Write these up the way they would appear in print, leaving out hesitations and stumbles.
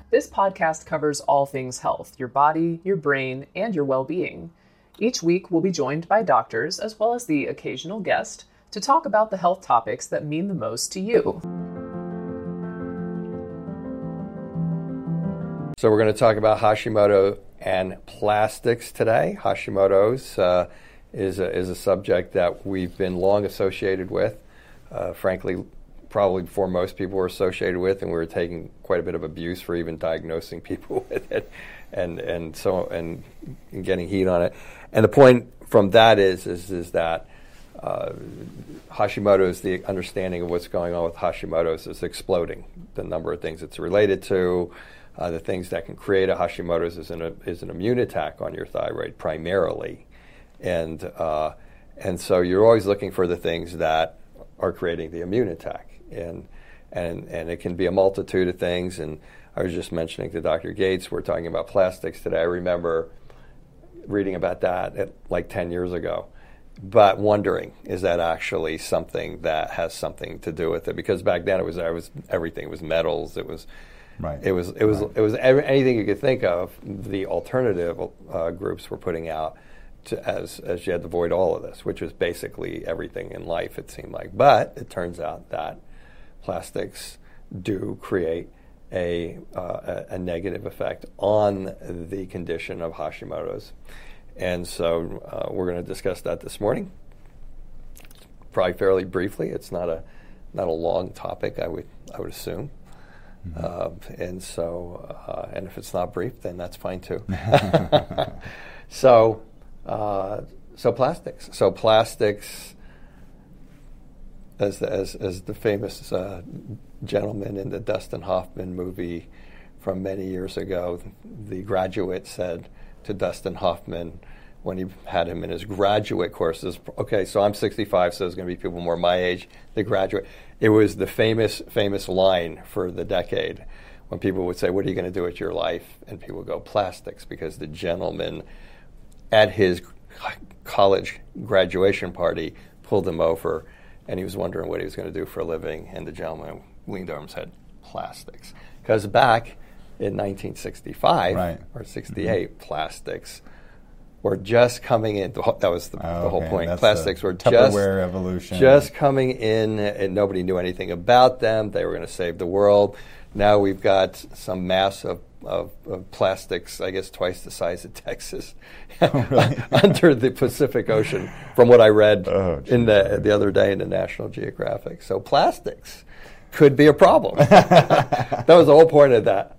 This podcast covers all things health, your body, your brain, and your well-being. Each week, we'll be joined by doctors, as well as the occasional guest, to talk about the health topics that mean the most to you. So we're going to talk about Hashimoto and plastics today. Hashimoto's is a subject that we've been long associated with. Frankly, probably before most people were associated with, and we were taking quite a bit of abuse for even diagnosing people with it, and getting heat on it. And the point from that is that Hashimoto's, the understanding of what's going on with Hashimoto's is exploding. The number of things it's related to, the things that can create a Hashimoto's is an immune attack on your thyroid primarily, and so you're always looking for the things that are creating the immune attack. And it can be a multitude of things. And I was just mentioning to Dr. Gates, we're talking about plastics today. I remember reading about that like 10 years ago, but wondering, is that actually something that has something to do with it? Because back then it was everything. It was metals. It was right. It was anything you could think of. The alternative groups were putting out as you had to avoid all of this, which was basically everything in life, it seemed like. But it turns out that plastics do create a negative effect on the condition of Hashimoto's. And so we're going to discuss that this morning, probably fairly briefly. It's not a long topic, I would assume. Mm-hmm. And if it's not brief, then that's fine too. So plastics. So plastics, as the famous gentleman in the Dustin Hoffman movie from many years ago, the graduate said to Dustin Hoffman when he had him in his graduate courses, okay, so I'm 65, so there's going to be people more my age, the graduate. It was the famous line for the decade when people would say, what are you going to do with your life? And people would go, plastics, because the gentleman at his college graduation party pulled him over, and he was wondering what he was going to do for a living, and the gentleman leaned over and said, plastics. Because back in 1965 right. or 68, mm-hmm. plastics were just coming in. That was the whole point. That's plastics were Tupperware evolution. Just coming in, and nobody knew anything about them. They were going to save the world. Now we've got some mass of plastics, I guess twice the size of Texas, under the Pacific Ocean, from what I read in the other day in the National Geographic. So plastics could be a problem. That was the whole point of that.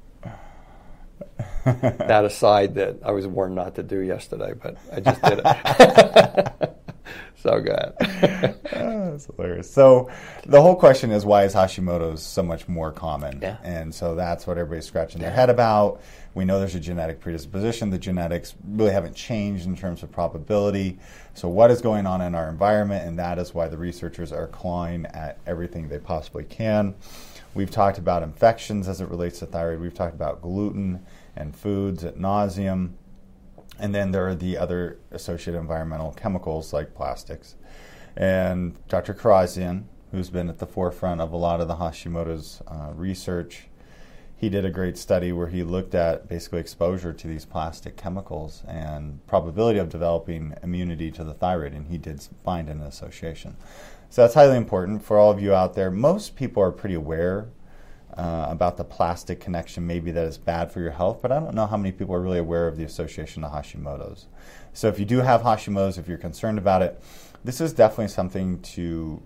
That aside that I was warned not to do yesterday, but I just did it. So good. That's hilarious. So the whole question is, why is Hashimoto's so much more common? Yeah. And so that's what everybody's scratching their head about. We know there's a genetic predisposition. The genetics really haven't changed in terms of probability. So what is going on in our environment? And that is why the researchers are clawing at everything they possibly can. We've talked about infections as it relates to thyroid. We've talked about gluten and foods ad nauseum. And then there are the other associated environmental chemicals like plastics. And Dr. Karazian, who's been at the forefront of a lot of the Hashimoto's research, he did a great study where he looked at basically exposure to these plastic chemicals and probability of developing immunity to the thyroid, and he did find an association. So that's highly important for all of you out there. Most people are pretty aware about the plastic connection, maybe that is bad for your health, but I don't know how many people are really aware of the association to Hashimoto's. So if you do have Hashimoto's, if you're concerned about it, this is definitely something to,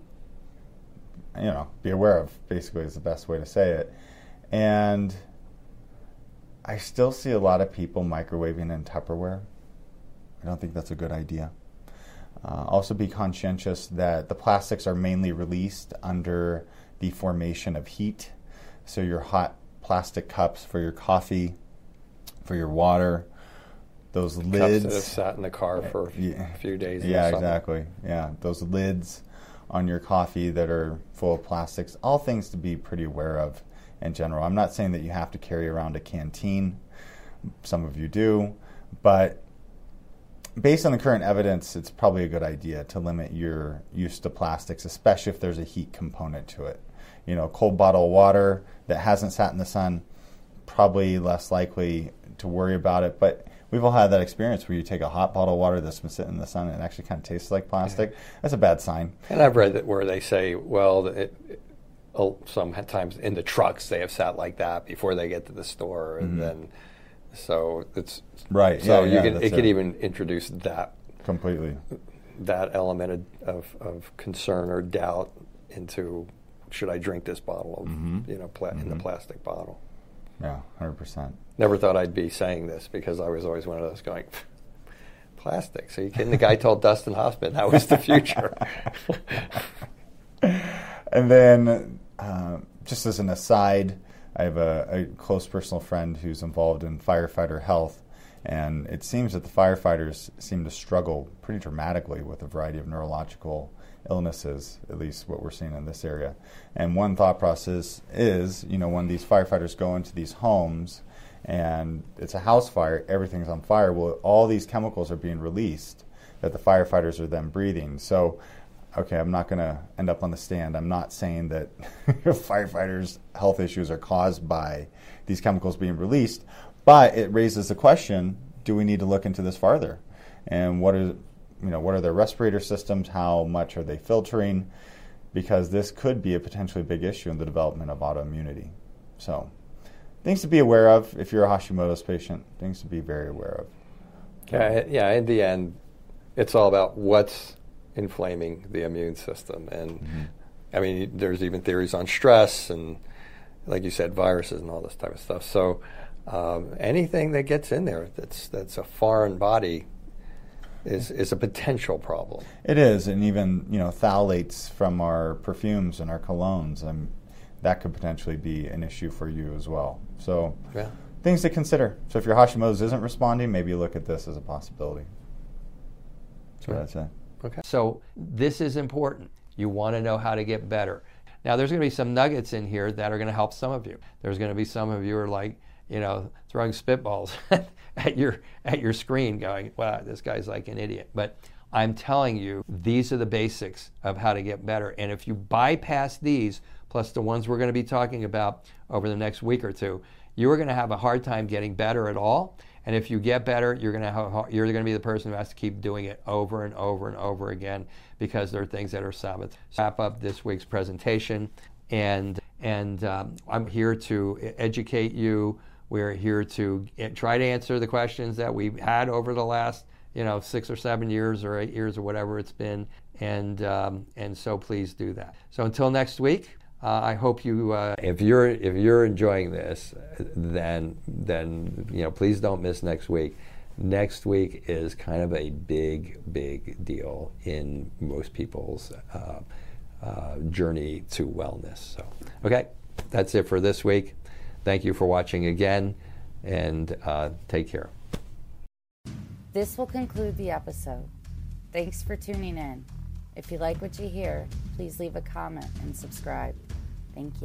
be aware of, basically is the best way to say it. And I still see a lot of people microwaving in Tupperware. I don't think that's a good idea. Also be conscientious that the plastics are mainly released under the formation of heat. So your hot plastic cups for your coffee, for your water, those lids. Cups that have sat in the car for a few days. Yeah, exactly. Yeah, those lids on your coffee that are full of plastics, all things to be pretty aware of in general. I'm not saying that you have to carry around a canteen. Some of you do. But based on the current evidence, it's probably a good idea to limit your use to plastics, especially if there's a heat component to it. Cold bottle of water that hasn't sat in the sun, probably less likely to worry about it. But we've all had that experience where you take a hot bottle of water that's been sitting in the sun and it actually kind of tastes like plastic. That's a bad sign. And I've read that where they say, well, sometimes in the trucks they have sat like that before they get to the store, and then so it's right. So it could even introduce that completely that element of concern or doubt into, should I drink this bottle of in the plastic bottle? Yeah, 100%. Never thought I'd be saying this because I was always one of those going, plastic. So you kidding? The guy told Dustin Hoffman that was the future. And then, just as an aside, I have a close personal friend who's involved in firefighter health, and it seems that the firefighters seem to struggle pretty dramatically with a variety of neurological illnesses, at least what we're seeing in this area. And one thought process is, when these firefighters go into these homes and it's a house fire, everything's on fire, well, all these chemicals are being released that the firefighters are then breathing. So, okay, I'm not going to end up on the stand. I'm not saying that firefighters' health issues are caused by these chemicals being released, but it raises the question, do we need to look into this farther? And what are their respirator systems? How much are they filtering? Because this could be a potentially big issue in the development of autoimmunity. So, things to be aware of if you're a Hashimoto's patient, things to be very aware of. Yeah, in the end, it's all about what's inflaming the immune system. And I mean, there's even theories on stress and, like you said, viruses and all this type of stuff. So anything that gets in there that's a foreign body is a potential problem. It is, and even phthalates from our perfumes and our colognes, that could potentially be an issue for you as well. So things to consider. So if your Hashimoto's isn't responding, maybe look at this as a possibility. So that's it. Okay. So this is important. You want to know how to get better. Now there's going to be some nuggets in here that are going to help some of you. There's going to be some of you who are like, throwing spitballs at your screen going, wow, this guy's like an idiot. But I'm telling you, these are the basics of how to get better. And if you bypass these, plus the ones we're going to be talking about over the next week or two, you are going to have a hard time getting better at all. And if you get better, you're going to be the person who has to keep doing it over and over and over again because there are things that are sabotaged. Wrap up this week's presentation, and I'm here to educate you. We're here to try to answer the questions that we've had over the last 6 or 7 years or 8 years or whatever it's been, and so please do that. So until next week. I hope you. If you're enjoying this, then please don't miss next week. Next week is kind of a big deal in most people's journey to wellness. So, okay, that's it for this week. Thank you for watching again, and take care. This will conclude the episode. Thanks for tuning in. If you like what you hear, please leave a comment and subscribe. Thank you.